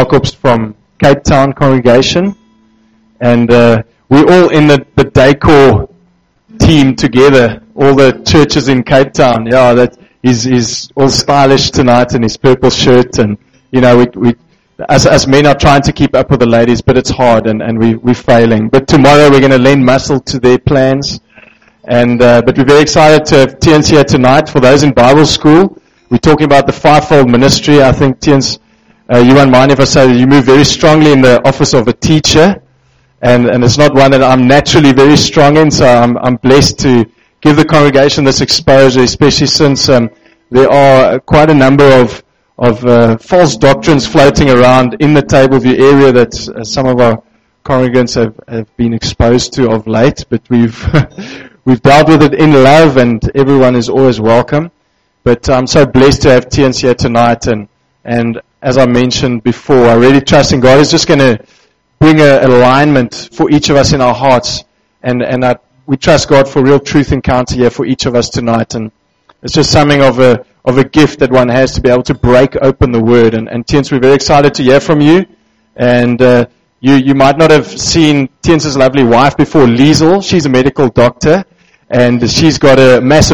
Jacobs from Cape Town congregation. And we're all in the decor team together, all the churches in Cape Town. Yeah, that he's all stylish tonight in his purple shirt. And, you know, we as men are trying to keep up with the ladies, but it's hard and we're failing. But tomorrow we're going to lend muscle to their plans. And but we're very excited to have Tiens here tonight. For those in Bible school, we're talking about the fivefold ministry. I think, Tiens, you won't mind if I say that you move very strongly in the office of a teacher. And it's not one that I'm naturally very strong in, so I'm blessed to give the congregation this exposure, especially since there are quite a number of false doctrines floating around in the Tableview area that some of our congregants have been exposed to of late. But we've dealt with it in love, and everyone is always welcome. But I'm so blessed to have Tiens here tonight, and as I mentioned before, I really trust in God is just going to bring an alignment for each of us in our hearts, and we trust God for real truth encounter here for each of us tonight. And it's just something of a gift that one has to be able to break open the Word. And Tiens, we're very excited to hear from you. And you might not have seen Tiens' lovely wife before, Liesel. She's a medical doctor, and she's got a massive